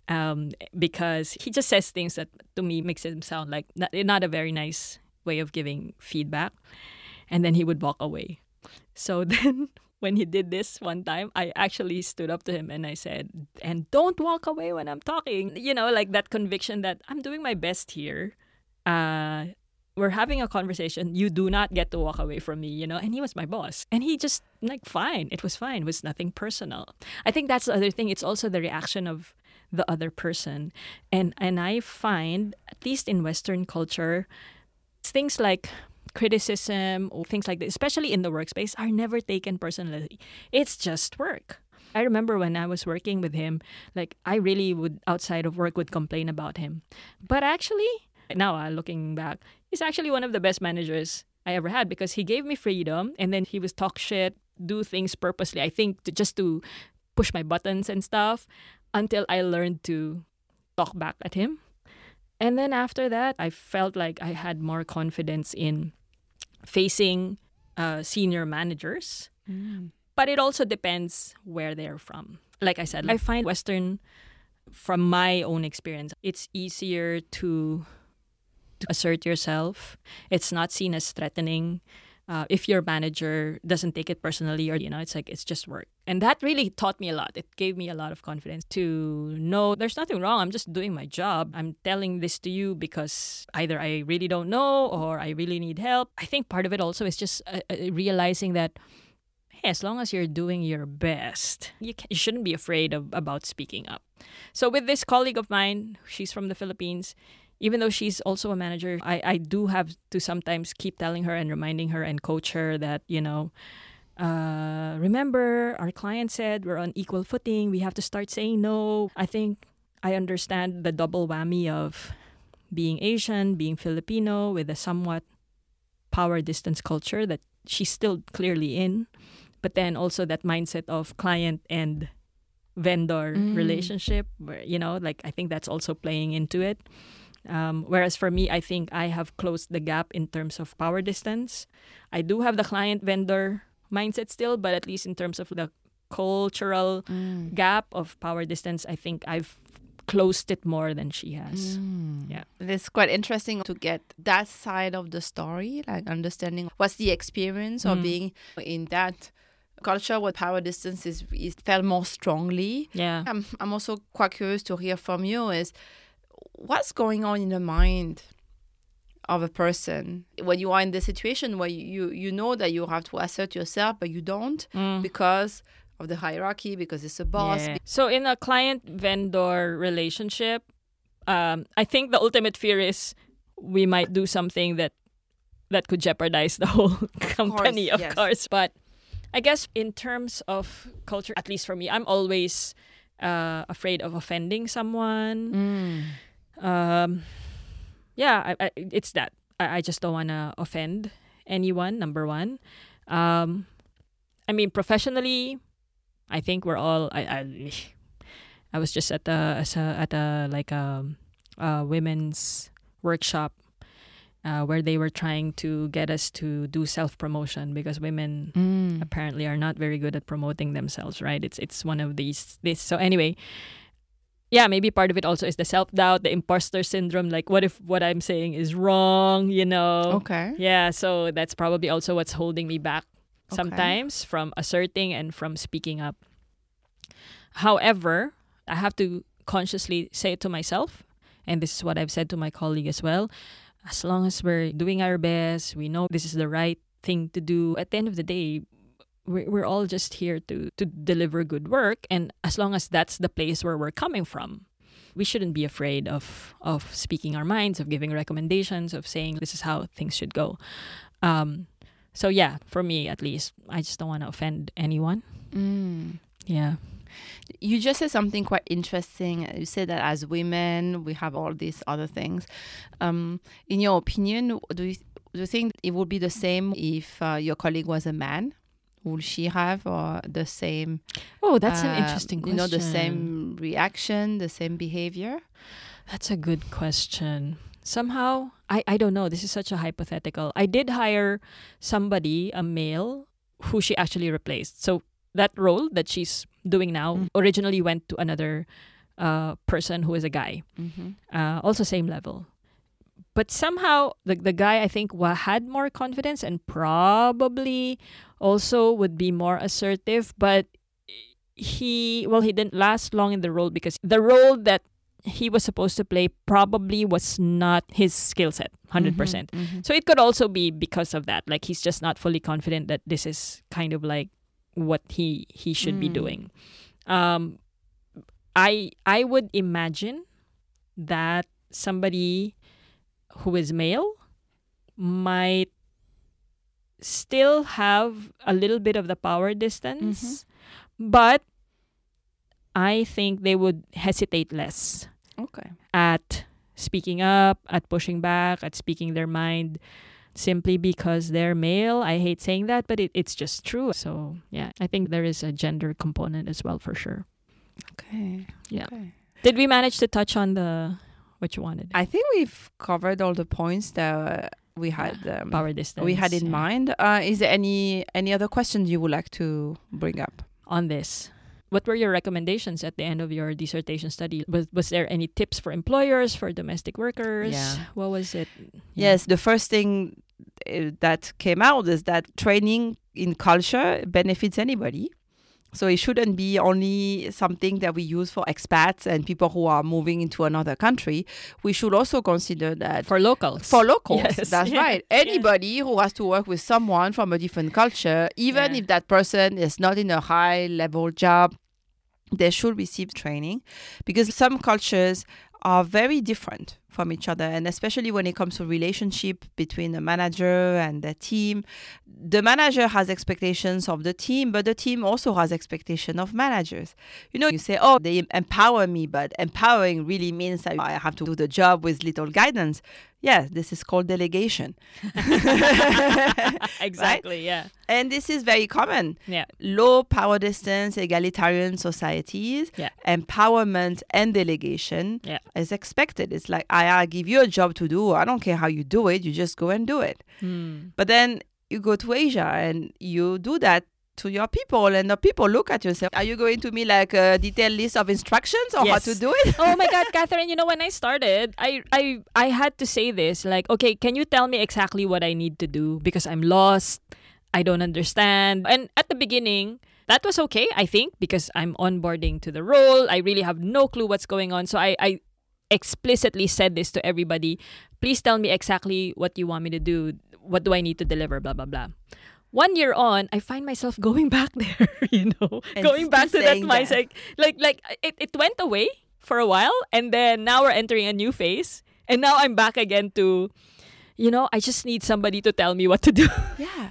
[SPEAKER 2] um, because he just says things that to me makes him sound like not, not a very nice way of giving feedback. And then he would walk away. So then when he did this one time, I actually stood up to him and I said, and don't walk away when I'm talking. You know, like that conviction that I'm doing my best here. Uh, we're having a conversation. You do not get to walk away from me, you know. And he was my boss. And he just, like, fine. It was fine. It was nothing personal. I think that's the other thing. It's also the reaction of the other person. And, and I find, at least in Western culture, things like criticism or things like this, especially in the workspace, are never taken personally. It's just work. I remember when I was working with him, like I really would, outside of work, would complain about him. But actually, now uh, looking back, he's actually one of the best managers I ever had because he gave me freedom and then he was talk shit, do things purposely, I think to, just to push my buttons and stuff until I learned to talk back at him. And then after that, I felt like I had more confidence in facing uh, senior managers. Mm. But it also depends where they're from. Like I said, I find Western, from my own experience, it's easier to, to assert yourself. It's not seen as threatening. Uh, if your manager doesn't take it personally or, you know, it's like, it's just work. And that really taught me a lot. It gave me a lot of confidence to know there's nothing wrong. I'm just doing my job. I'm telling this to you because either I really don't know or I really need help. I think part of it also is just uh, uh, realizing that, hey, as long as you're doing your best, you, can, you shouldn't be afraid of about speaking up. So with this colleague of mine, she's from the Philippines. Even though she's also a manager, I, I do have to sometimes keep telling her and reminding her and coach her that, you know, uh, remember, our client said we're on equal footing. We have to start saying no. I think I understand the double whammy of being Asian, being Filipino with a somewhat power distance culture that she's still clearly in. But then also that mindset of client and vendor mm. relationship, where, you know, like I think that's also playing into it. Um, whereas for me, I think I have closed the gap in terms of power distance. I do have the client-vendor mindset still, but at least in terms of the cultural mm. gap of power distance, I think I've closed it more than she has. Mm. Yeah,
[SPEAKER 1] it's quite interesting to get that side of the story, like understanding what's the experience mm. of being in that culture where power distance is, is felt more strongly.
[SPEAKER 2] Yeah,
[SPEAKER 1] I'm, I'm also quite curious to hear from you is, what's going on in the mind of a person when you are in the situation where you, you know that you have to assert yourself, but you don't mm. because of the hierarchy, because it's a boss.
[SPEAKER 2] Yeah. So in a client-vendor relationship, um, I think the ultimate fear is we might do something that that could jeopardize the whole company, of course. Of course. But I guess in terms of culture, at least for me, I'm always uh, afraid of offending someone. Mm. Um, yeah, I, I, it's that. I, I just don't want to offend anyone, number one. Um, I mean, professionally, I think we're all... I I, I was just at a, as a at a like a, a women's workshop uh, where they were trying to get us to do self-promotion because women mm. apparently are not very good at promoting themselves, right? It's it's one of these... This. So anyway... Yeah, maybe part of it also is the self-doubt, the imposter syndrome. Like, what if what I'm saying is wrong, you know?
[SPEAKER 1] Okay.
[SPEAKER 2] Yeah, so that's probably also what's holding me back okay. sometimes from asserting and from speaking up. However, I have to consciously say it to myself, and this is what I've said to my colleague as well. As long as we're doing our best, we know this is the right thing to do. At the end of the day, We're, we're all just here to, to deliver good work. And as long as that's the place where we're coming from, we shouldn't be afraid of, of speaking our minds, of giving recommendations, of saying this is how things should go. Um, so yeah, for me at least, I just don't want to offend anyone. Mm. Yeah.
[SPEAKER 1] You just said something quite interesting. You said that as women, we have all these other things. Um, in your opinion, do you, do you think it would be the same if uh, your colleague was a man? Will she have or the same?
[SPEAKER 2] Oh, that's uh, an interesting question.
[SPEAKER 1] You know, the same reaction, the same behavior?
[SPEAKER 2] That's a good question. Somehow, I, I don't know. This is such a hypothetical. I did hire somebody, a male, who she actually replaced. So that role that she's doing now mm. originally went to another uh, person who is a guy,
[SPEAKER 1] Mm-hmm.
[SPEAKER 2] uh, also same level. But somehow the the guy, I think, wa- had more confidence and probably also would be more assertive. But he, well, he didn't last long in the role because the role that he was supposed to play probably was not his skill set, one hundred percent.
[SPEAKER 1] Mm-hmm.
[SPEAKER 2] So it could also be because of that. Like he's just not fully confident that this is kind of like what he he should be
[SPEAKER 1] Mm.
[SPEAKER 2] doing. Um, I I would imagine that somebody who is male might still have a little bit of the power distance, but I think they would hesitate less
[SPEAKER 1] Okay.
[SPEAKER 2] at speaking up, at pushing back, at speaking their mind, simply because they're male. I hate saying that, but it, it's just true. So, yeah, I think there is a gender component as well, for sure.
[SPEAKER 1] Okay.
[SPEAKER 2] Yeah.
[SPEAKER 1] Okay.
[SPEAKER 2] Did we manage to touch on the what you wanted?
[SPEAKER 1] I think we've covered all the points that we had. Um,
[SPEAKER 2] Power distance.
[SPEAKER 1] we had in
[SPEAKER 2] yeah.
[SPEAKER 1] mind. Uh, is there any any other questions you would like to bring up?
[SPEAKER 2] On this. What were your recommendations at the end of your dissertation study? Was was there any tips for employers, for domestic workers?
[SPEAKER 1] Yeah.
[SPEAKER 2] What was it? Yeah.
[SPEAKER 1] Yes, the first thing uh, that came out is that training in culture benefits anybody. So it shouldn't be only something that we use for expats and people who are moving into another country. We should also consider that
[SPEAKER 2] For locals.
[SPEAKER 1] for locals.
[SPEAKER 2] Yes.
[SPEAKER 1] That's
[SPEAKER 2] Yeah.
[SPEAKER 1] right. Anybody who has to work with someone from a different culture, even
[SPEAKER 2] Yeah.
[SPEAKER 1] if that person is not in a high level job, they should receive training, because some cultures are very different from each other, and especially when it comes to relationship between a manager and the team. The manager has expectations of the team, but the team also has expectation of managers. You know, you say, oh, they empower me, but empowering really means that I have to do the job with little guidance. Yeah, this is called delegation.
[SPEAKER 2] Exactly, yeah.
[SPEAKER 1] And this is very common.
[SPEAKER 2] Yeah.
[SPEAKER 1] Low power distance, egalitarian societies,
[SPEAKER 2] Yeah.
[SPEAKER 1] empowerment and delegation
[SPEAKER 2] Yeah.
[SPEAKER 1] is expected. It's like, I, I give you a job to do. I don't care how you do it. You just go and do it.
[SPEAKER 2] Hmm.
[SPEAKER 1] But then you go to Asia and you do that to your people, and the people look at you and say, are you going to me like a detailed list of instructions on
[SPEAKER 2] Yes.
[SPEAKER 1] how to do it?
[SPEAKER 2] Oh my God, Catherine, you know, when I started, I, I, I had to say this, like, okay, can you tell me exactly what I need to do? Because I'm lost. I don't understand. And at the beginning, that was okay, I think, because I'm onboarding to the role. I really have no clue what's going on. So I, I explicitly said this to everybody. Please tell me exactly what you want me to do. What do I need to deliver? Blah, blah, blah. One year on, I find myself going back there, you know,
[SPEAKER 1] And
[SPEAKER 2] going back to
[SPEAKER 1] still
[SPEAKER 2] that
[SPEAKER 1] saying that.
[SPEAKER 2] mindset. Like, like it, it went away for a while, and then now we're entering a new phase. And now I'm back again to, you know, I just need somebody to tell me what to do.
[SPEAKER 1] Yeah.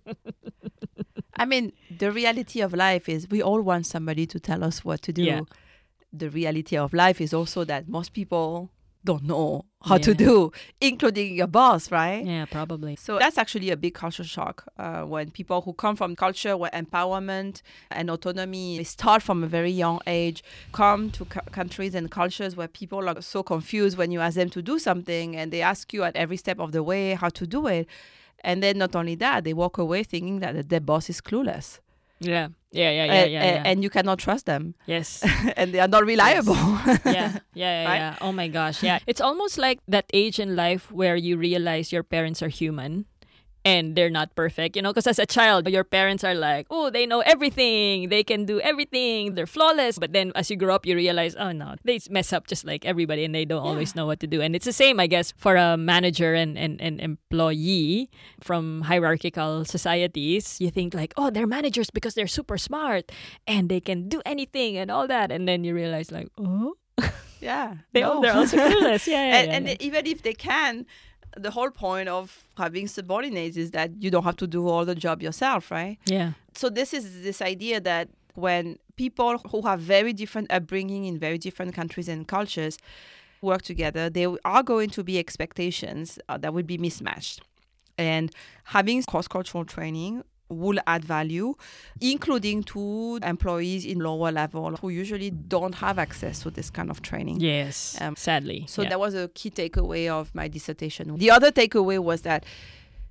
[SPEAKER 1] I mean, the reality of life is we all want somebody to tell us what to do.
[SPEAKER 2] Yeah.
[SPEAKER 1] The reality of life is also that most people don't know how to
[SPEAKER 2] Yeah.
[SPEAKER 1] do, including your boss, right?
[SPEAKER 2] Yeah, probably.
[SPEAKER 1] So that's actually a big culture shock uh, when people who come from culture where empowerment and autonomy start from a very young age come to cu- countries and cultures where people are so confused when you ask them to do something, and they ask you at every step of the way how to do it. And then not only that, they walk away thinking that their boss is clueless.
[SPEAKER 2] Yeah. Yeah, yeah, yeah,
[SPEAKER 1] and,
[SPEAKER 2] yeah, yeah.
[SPEAKER 1] and you cannot trust them.
[SPEAKER 2] Yes.
[SPEAKER 1] And they are not reliable.
[SPEAKER 2] yeah, yeah, yeah,
[SPEAKER 1] Right?
[SPEAKER 2] yeah. Oh my gosh, yeah. It's almost like that age in life where you realize your parents are human and they're not perfect, you know, because as a child, your parents are like, oh, they know everything, they can do everything, they're flawless. But then as you grow up, you realize, oh no, they mess up just like everybody and they don't
[SPEAKER 1] Yeah.
[SPEAKER 2] always know what to do. And it's the same, I guess, for a manager and, and, and employee from hierarchical societies. You think like, oh, they're managers because they're super smart and they can do anything and all that. And then you realize like, oh,
[SPEAKER 1] Yeah.
[SPEAKER 2] they,
[SPEAKER 1] no.
[SPEAKER 2] they're also clueless. Yeah, yeah,
[SPEAKER 1] and
[SPEAKER 2] yeah,
[SPEAKER 1] and
[SPEAKER 2] yeah.
[SPEAKER 1] even if they can, the whole point of having subordinates is that you don't have to do all the job yourself, right?
[SPEAKER 2] yeah.
[SPEAKER 1] So this is this idea that when people who have very different upbringing in very different countries and cultures work together, there are going to be expectations uh, that will be mismatched. And having cross-cultural training will add value, including to employees in lower level who usually don't have access to this kind of training.
[SPEAKER 2] Yes.
[SPEAKER 1] Um,
[SPEAKER 2] Sadly.
[SPEAKER 1] So
[SPEAKER 2] yeah.
[SPEAKER 1] that was a key takeaway of my dissertation. The other takeaway was that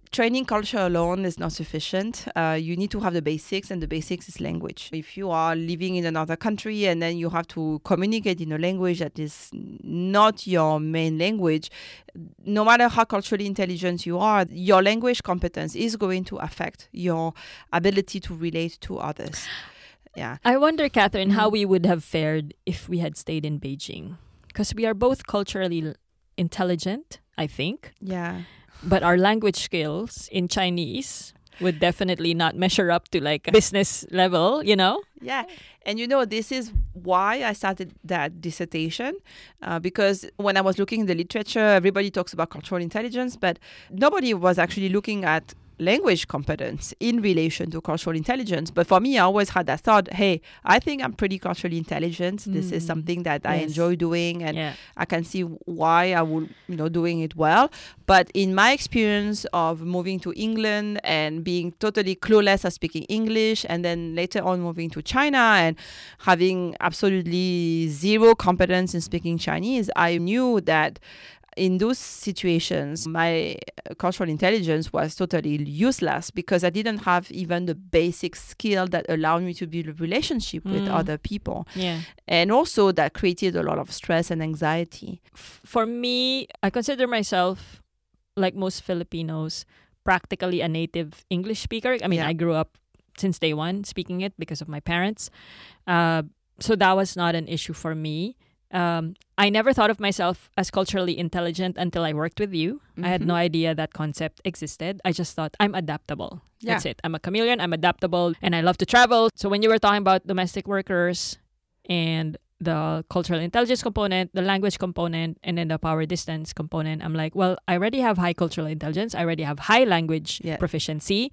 [SPEAKER 1] training culture alone is not sufficient. Uh, you need to have the basics, and the basics is language. If you are living in another country and then you have to communicate in a language that is not your main language, no matter how culturally intelligent you are, your language competence is going to affect your ability to relate to others. Yeah.
[SPEAKER 2] I wonder, Catherine, mm-hmm. how we would have fared if we had stayed in Beijing. Because we are both culturally intelligent, I think.
[SPEAKER 1] Yeah.
[SPEAKER 2] But our language skills in Chinese would definitely not measure up to like a business level, you know?
[SPEAKER 1] Yeah. And you know, this is why I started that dissertation, uh, because when I was looking in the literature, everybody talks about cultural intelligence, but nobody was actually looking at language competence in relation to cultural intelligence. But for me, I always had that thought, hey, I think I'm pretty culturally intelligent. Mm. This is something that yes. I enjoy doing, and yeah. I can see why I would, you know, doing it well. But in my experience of moving to England and being totally clueless at speaking English, and then later on moving to China and having absolutely zero competence in speaking Chinese, I knew that in those situations, my cultural intelligence was totally useless because I didn't have even the basic skill that allowed me to build a relationship mm. with other people.
[SPEAKER 2] Yeah.
[SPEAKER 1] And also that created a lot of stress and anxiety.
[SPEAKER 2] For me, I consider myself, like most Filipinos, practically a native English speaker. I mean, yeah. I grew up since day one speaking it because of my parents. Uh, so that was not an issue for me. Um, I never thought of myself as culturally intelligent until I worked with you. Mm-hmm. I had no idea that concept existed. I just thought I'm adaptable. Yeah. That's it. I'm a chameleon. I'm adaptable and I love to travel. So when you were talking about domestic workers and the cultural intelligence component, the language component, and then the power distance component, I'm like, well, I already have high cultural intelligence. I already have high language yeah. proficiency.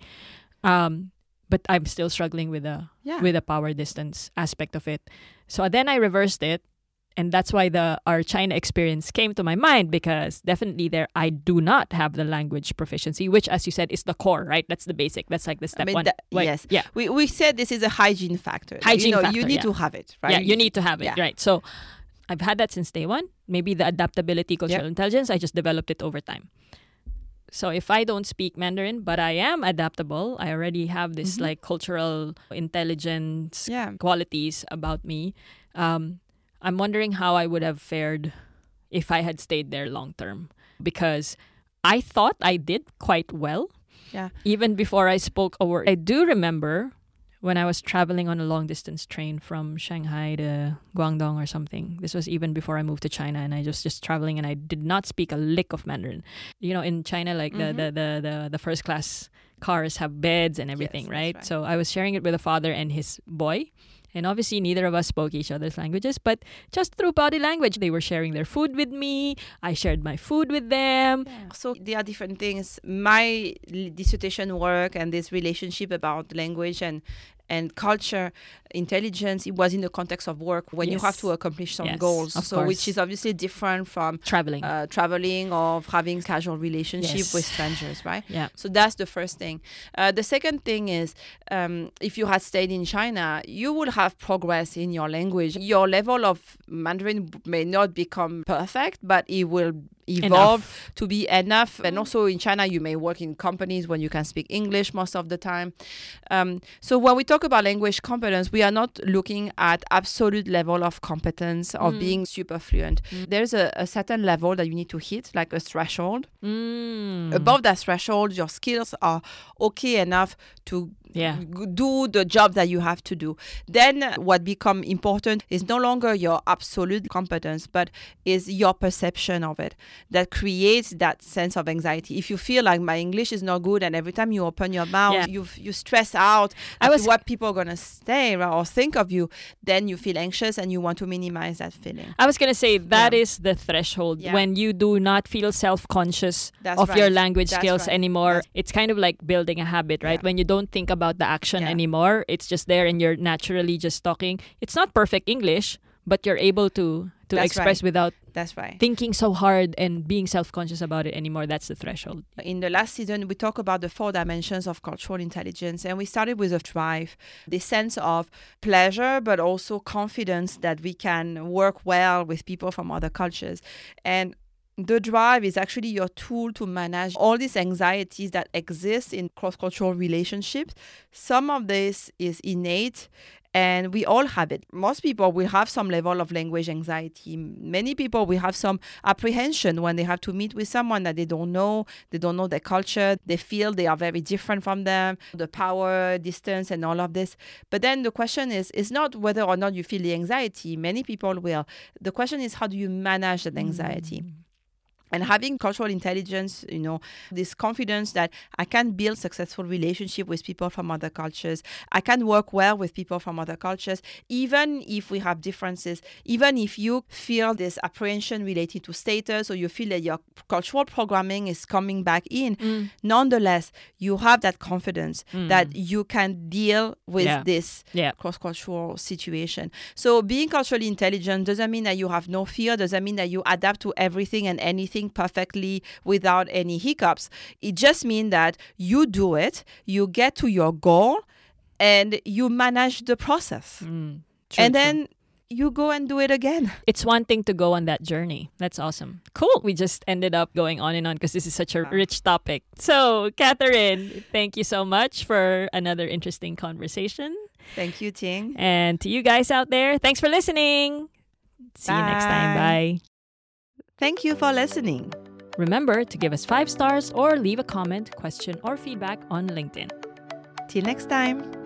[SPEAKER 2] Um, but I'm still struggling with the yeah. with the power distance aspect of it. So then I reversed it. And that's why the our China experience came to my mind, because definitely there I do not have the language proficiency, which, as you said, is the core, right? That's the basic. That's like the step I mean, one. That,
[SPEAKER 1] Wait, yes. Yeah. We we said this is a hygiene factor.
[SPEAKER 2] Hygiene
[SPEAKER 1] you know,
[SPEAKER 2] factor.
[SPEAKER 1] You need
[SPEAKER 2] yeah.
[SPEAKER 1] to have it, right?
[SPEAKER 2] Yeah, you need to have it, yeah. right? So I've had that since day one. Maybe the adaptability, cultural yep. intelligence, I just developed it over time. So if I don't speak Mandarin, but I am adaptable, I already have this mm-hmm. like cultural intelligence yeah. qualities about me. Um, I'm wondering how I would have fared if I had stayed there long term, because I thought I did quite well.
[SPEAKER 1] Yeah.
[SPEAKER 2] Even before I spoke a word. I do remember when I was traveling on a long distance train from Shanghai to Guangdong or something. This was even before I moved to China, and I was just traveling and I did not speak a lick of Mandarin. You know, in China, like mm-hmm. the, the, the, the, the first class cars have beds and everything, yes, right? right? So I was sharing it with a father and his boy. And obviously, neither of us spoke each other's languages, but just through body language, they were sharing their food with me. I shared my food with them.
[SPEAKER 1] Yeah. So there are different things. My dissertation work and this relationship about language and and culture intelligence, it was in the context of work when yes. you have to accomplish some
[SPEAKER 2] yes,
[SPEAKER 1] goals. So
[SPEAKER 2] course.
[SPEAKER 1] Which is obviously different from
[SPEAKER 2] traveling,
[SPEAKER 1] uh, traveling or having casual relationship
[SPEAKER 2] yes.
[SPEAKER 1] with strangers, right?
[SPEAKER 2] Yeah.
[SPEAKER 1] So that's the first thing. Uh, the second thing is, um, if you had stayed in China, you would have progress in your language. Your level of Mandarin may not become perfect, but it will evolve enough. to be enough. And also in China, you may work in companies when you can speak English most of the time. Um, so when we talk about language competence, we are not looking at absolute level of competence of mm. being super fluent. Mm. There's a, a certain level that you need to hit, like a threshold.
[SPEAKER 2] Mm.
[SPEAKER 1] Above that threshold, your skills are okay enough to
[SPEAKER 2] yeah.
[SPEAKER 1] do the job that you have to do. Then what becomes important is no longer your absolute competence, but is your perception of it that creates that sense of anxiety. If you feel like my English is not good and every time you open your mouth, yeah. you you stress out I was, what people are going to say or think of you, then you feel anxious and you want to minimize that feeling.
[SPEAKER 2] I was going to say that yeah. is the threshold yeah. when you do not feel self-conscious That's of right. your language That's skills right. anymore. That's it's kind of like building a habit, right? Yeah. When you don't think about the action yeah. anymore, it's just there and you're naturally just talking. It's not perfect English, but you're able to to That's express
[SPEAKER 1] right.
[SPEAKER 2] without
[SPEAKER 1] That's right.
[SPEAKER 2] thinking so hard and being self-conscious about it anymore. That's the threshold.
[SPEAKER 1] In the last season, we talked about the four dimensions of cultural intelligence, and we started with a drive, the sense of pleasure, but also confidence that we can work well with people from other cultures. And the drive is actually your tool to manage all these anxieties that exist in cross-cultural relationships. Some of this is innate, and we all have it. Most people will have some level of language anxiety. Many people will have some apprehension when they have to meet with someone that they don't know. They don't know their culture. They feel they are very different from them, the power, distance, and all of this. But then the question is, is not whether or not you feel the anxiety. Many people will. The question is, how do you manage that anxiety? Mm. And having cultural intelligence, you know, this confidence that I can build successful relationship with people from other cultures. I can work well with people from other cultures, even if we have differences, even if you feel this apprehension related to status or you feel that your cultural programming is coming back in. Mm. Nonetheless, you have that confidence mm. that you can deal with yeah. this yeah. cross-cultural situation. So being culturally intelligent doesn't mean that you have no fear, doesn't mean that you adapt to everything and anything perfectly without any hiccups. It just means that you do it, you get to your goal, and you manage the process. Mm, true, and true. Then you go and do it again.
[SPEAKER 2] It's one thing to go on that journey. That's awesome. Cool. We just ended up going on and on because this is such a rich topic. So, Catherine, thank you so much for another interesting conversation.
[SPEAKER 1] Thank you, Ting.
[SPEAKER 2] And to you guys out there, thanks for listening. See Bye. You next time. Bye.
[SPEAKER 1] Thank you for listening.
[SPEAKER 2] Remember to give us five stars or leave a comment, question, or feedback on LinkedIn.
[SPEAKER 1] Till next time.